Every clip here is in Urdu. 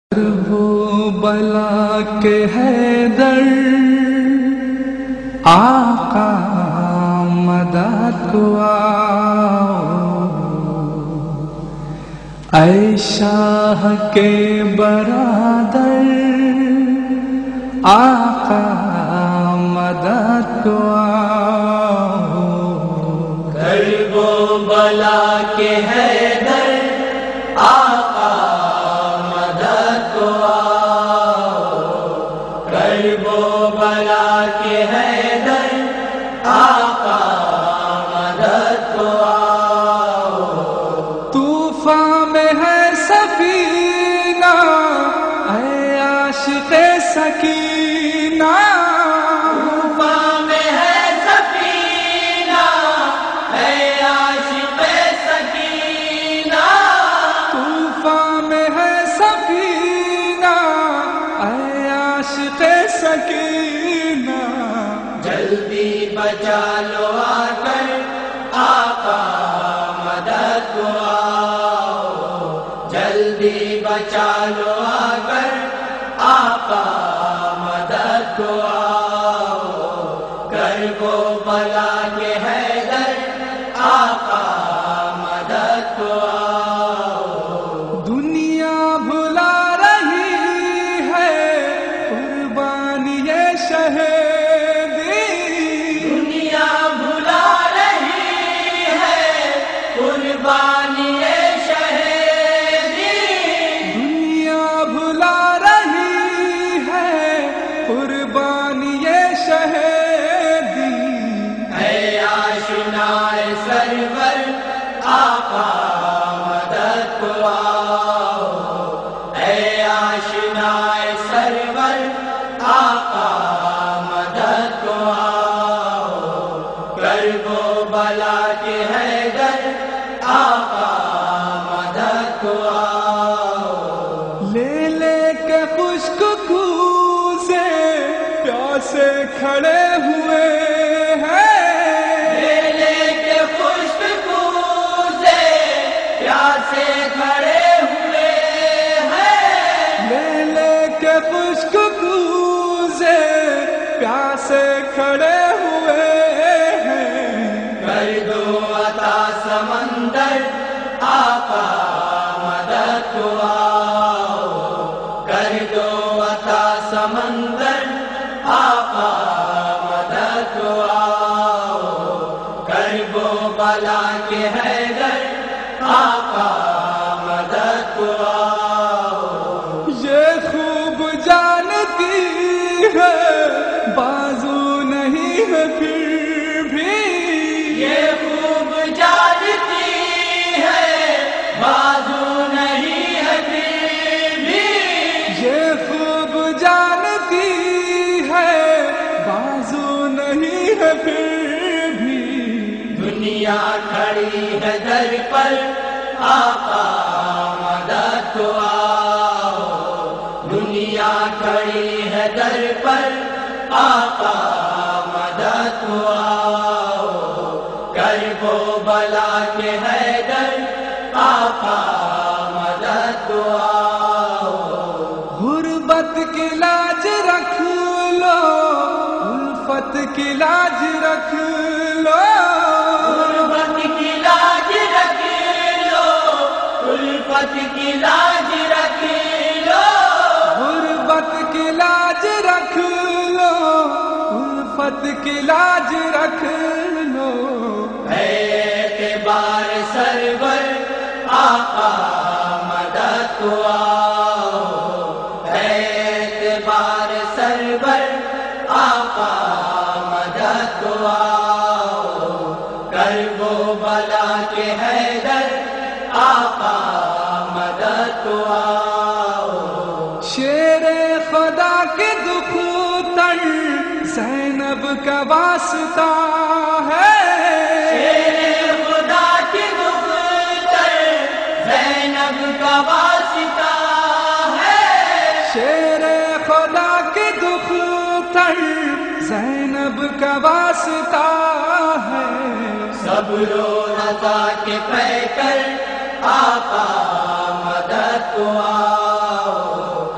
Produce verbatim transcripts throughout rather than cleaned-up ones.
وہ بلا کے حیدر آقا مدد کو آؤ، اے شاہ کے برادر آقا مدد کو آؤ، کرب و بلا کے حیدر آقا مدد کو آؤ، کرب و بلا کے حیدر آقا مدد کو آؤ، طوفان میں ہے سفینہ اے عاشق سکینہ، طوفان میں ہے سفینہ اے عاشق سکینہ، طوفان میں ہے سفینہ اے عاشق سکینہ، جلدی بچا لو آ کر آقا مدد کو آؤ، جلدی بچا لو آ کر آقا مدد کو آؤ، کرب و بلا کے حیدر آقا مدد کو آؤ، دنیا بھلا رہی ہے قربانی شہیدی، دنیا بھلا رہی ہے قربانی شہیدی، دنیا بھلا رہی ہے قربانی شہیدی، اے آشنائے سرور آقا مدد کو آؤ، اے آشنائے سرور آقا مدد کو آؤ، کرب و بلا کے حیدر آقا مدد کو آؤ، لے لے کے خشک کوزے پیاسے کھڑے ہوئے ہیں، لے لے کے خشک کوزے پیاسے کھڑے ہوئے ہیں، لے لے کے خشک کوزے پیاسے کھڑے ہوئے ہیں، کر دو عطا سمندر آقا مدد کو آؤ، کر دو عطا سمندر آقا مدد کو آؤ، کرب و بلا کے حیدر آقا مدد کو آؤ، یہ خوب جانتی ہے بازو نہیں ہے پھر بھی، یہ خوب جانتی ہے بازو نہیں ہے پھر بھی، یہ خوب جانتی ہے بازو نہیں ہے پھر بھی، دنیا کھڑی ہے در پر آقا مدد کو آؤ، دنیا کھڑی ہے در پر آقا مدد کو آؤ، کرب و بلا کے حیدر آقا مدد کو آؤ، غربت کی لاج رکھ لو الفت کی لاج رکھ لو، غربت کی لاج رکھ لو الفت کی لاج رکھ لو، غربت کی لاج رکھ لو الفت کی لاج رکھ لو، اے اعتبار سرور آقا مدد کو آؤ، اے اعتبار سرور آقا مدد کو آؤ، کرب و بلا کے حیدر آقا مدد کو آؤ، شیر خدا کے دکھ تر زینب کا واسطہ ہے، شیر خدا کی دختر زینب کا واسطہ ہے، شیر خدا کے دکھ تر زینب کا واسطہ ہے، صبر و رضا کے پے کر آقا مدد کو آؤ،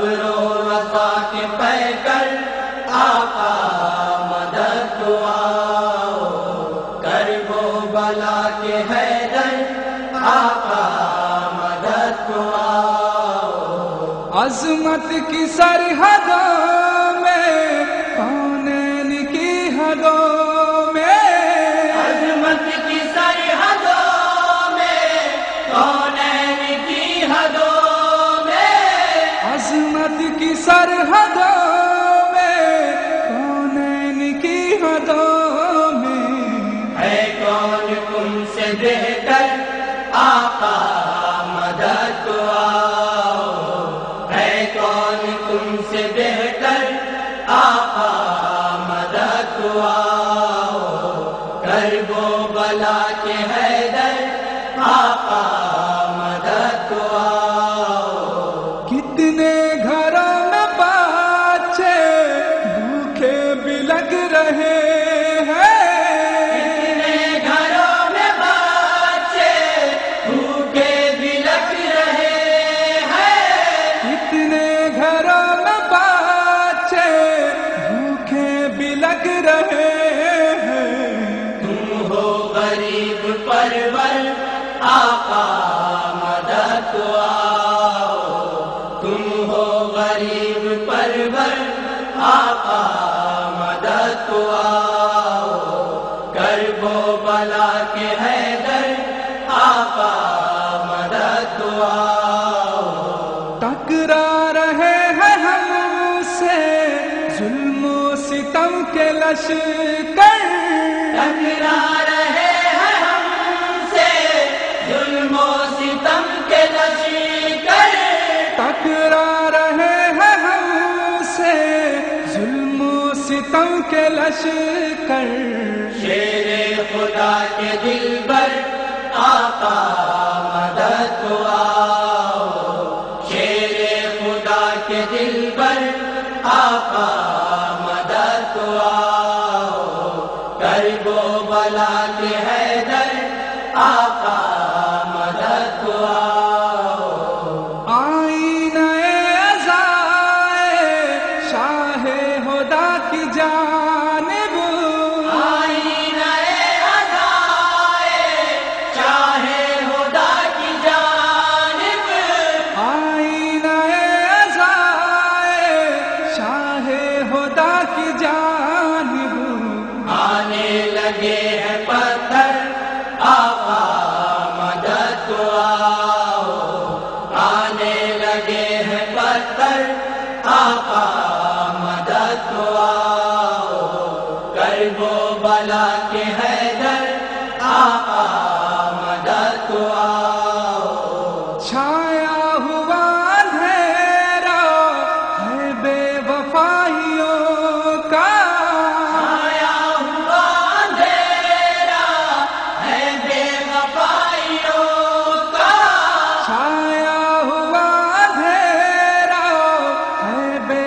صبر و وفا کے پیکر آقا مدد کو آؤ، کرب و بلا کے حیدر آقا مدد کو آؤ، عظمت کی سرحدوں میں کونین کی حدوں میں، عظمت کی سرحدوں میں کونین کی حدوں میں، عظمت کی سرحدوں میں کونین کی حدوں میں، ہے کون تم سے بہتر آقا مدد کو آؤ، ہے کون تم سے بہتر آقا مدد کو آؤ، کرب و بلا کے حیدر آقا مدد کو آؤ، کتنے گھروں میں بچے بھوکے بھی لگ رہے ہیں، کتنے گھروں میں بچے بھوکے بھی لگ رہے ہیں، کتنے گھروں میں بچے بھوکے بھی لگ رہے ہیں، تم ہو غریب پرور آقا مدد کو آؤ، تم ہو غریب پرور آقا مدد کو آؤ، کرب و بلا کے حیدر آقا مدد کو آؤ، ٹکرا رہے ہیں ہم سے ظلم و ستم کے لشکر، ٹکرا رہے ہیں ہم سے ظلم و ستم کے لشکر، ٹکرا رہے ہیں ہم سے ظلم و ستم کے لشکر، شیر خدا کے دل بر آقا مدد کو آؤ، شیر خدا کے دل بر آقا مدد کو آؤ، کرب و بلا کے حیدر آقا مدد کو آؤ، آئینہ عزائے شاہ ہدا کی جانب، آئینہ ادائے چاہے خدا کی جانب، آئینہ عزائے شاہ ہدا کی جانب، آنے لگے ہیں پتھر آقا مدد کو آؤ، آنے لگے ہیں پتھر آقا مدد کو آؤ، کرب و بلا کے حیدر آقا مدد کو آؤ، چھایا ہوا اندھیرا ہے بے وفائیوں کا، آیا ہوا اندھیرا ہے بے وفائیوں کا، چھایا ہوا اندھیرا ہے بے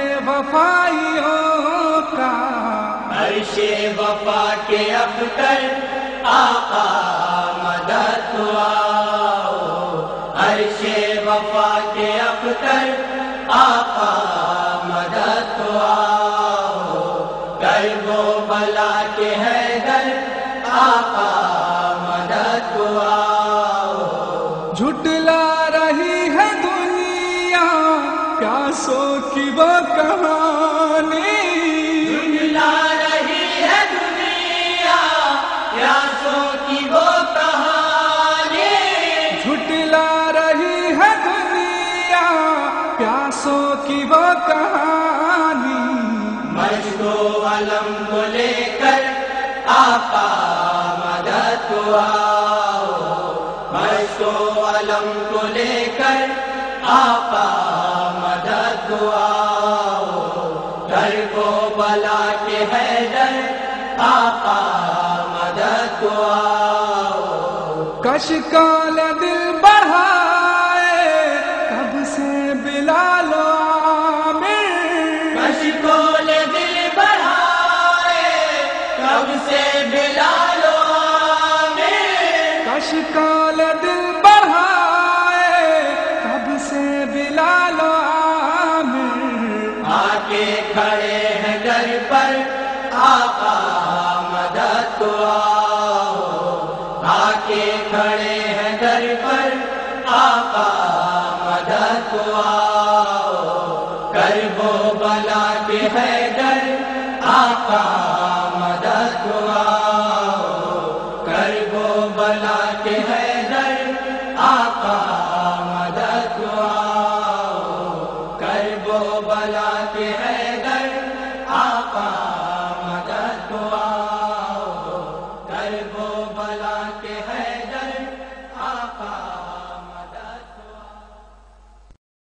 وفائیوں کا، عرش وفا کے ابتر آقا مدد کو آؤ، عرش وفا کے ابتر آقا مدد کو آؤ، کرب و بلا کے حیدر آقا مدد کو آؤ، جھٹلا رہی ہے دنیا پیاسوں کی وہ کہانی، جھٹلا رہی ہے دنیا پیاسوں کی وہ کہانی، جھٹلا رہی ہے دنیا پیاسوں کی وہ کہانی، مشق و علم کو لے کر آقا مدد کو آؤ، مشق و علم کو لے کر آقا مدد کو آؤ، کرب و بلا کے حیدر آقا مدد کو آؤ، کشکال دل بڑھائے کب سے بلال و عامر، کشکول دل بڑھائے کب سے بلال و عامر، کشکال دل بڑھائے کب سے بلال و عامر، کے کھڑے ہیں در پر آقا مدد کو آؤ، آ کے کھڑے ہیں در پر آقا مدد کو آؤ، کرب و بلا کے حیدر آقا مدد کو آؤ، کرب و بلا کے حیدر آقا مدد کو آؤ، کرب و بلا کے حیدر آقا